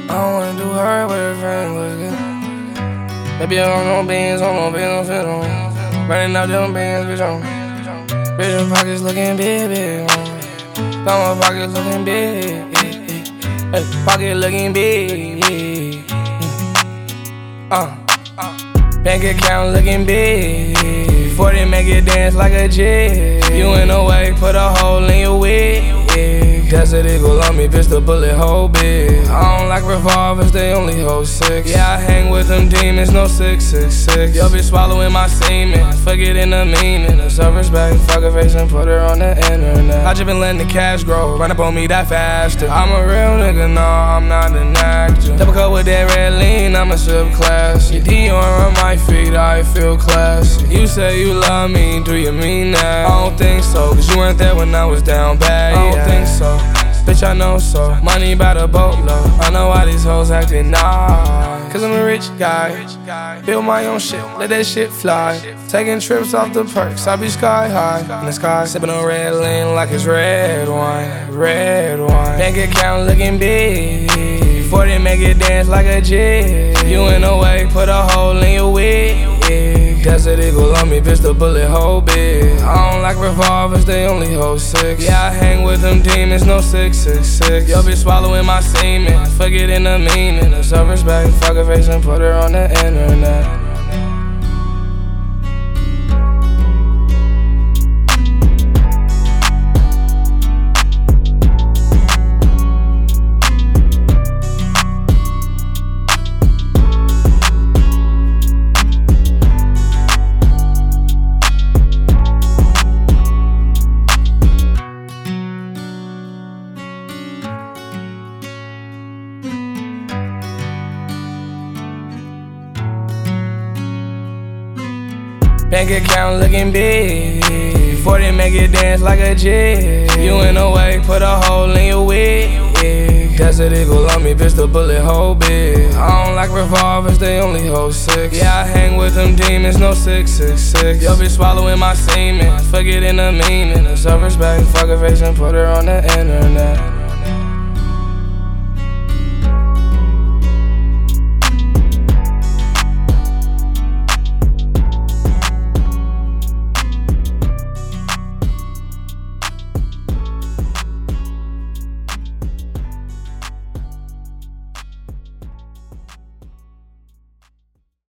don't wanna do her with her friends, what's good? Baby, I don't know bands, on fit on. Running out them bands, bitch, on. Bitch, my pockets looking big, big, got my pockets looking big, hey, pocket looking big, bank account looking big, 40 make it dance like a jig. You in the way, put a hole in your wig. Desert Eagle on me, bitch, the bullet hole big. I don't like revolvers, they only hold 6. Yeah, I hang with them demons, no 666. Yo, bitch swallowing my semen, forgetting the meaning. The self-respect, fuck her face and put her on the internet. I just been letting the cash grow, run up on me that faster. I'm a real nigga, no, I'm not an actor. Double cup with that red lean, I'm a subclass. Your Dior on my feet, I feel classy. You say you love me, do you mean that? I don't think so, cause you weren't there when I was down bad. I don't think so, bitch, I know so. Money by the boatload, I know why these hoes acting nice. Cause I'm a rich guy, build my own shit, let that shit fly. Taking trips off the perks, I be sky high in the sky, sipping on red lean like it's red wine, red wine. Bank account looking big, 40 make it dance like a jig. You in the way, put a hole in your wig. Desert Eagle on me, bitch, the bullet hole big. I don't like revolvers, they only hold 6. Yeah, I hang with them demons, no 666. Yo, bitch swallowing my semen, forgetting the meaning. The self-respect, fuck her face and put her on the internet. Bank account looking big, 40 make it dance like a jig. You in the way, put a hole in your wig. Desert Eagle on me, bitch, the bullet hole big. I don't like revolvers, they only hold 6. Yeah, I hang with them demons, no 666. Yo, bitch swallowing my semen, forgetting the meaning. The self-respect, fuck her face and put her on the internet.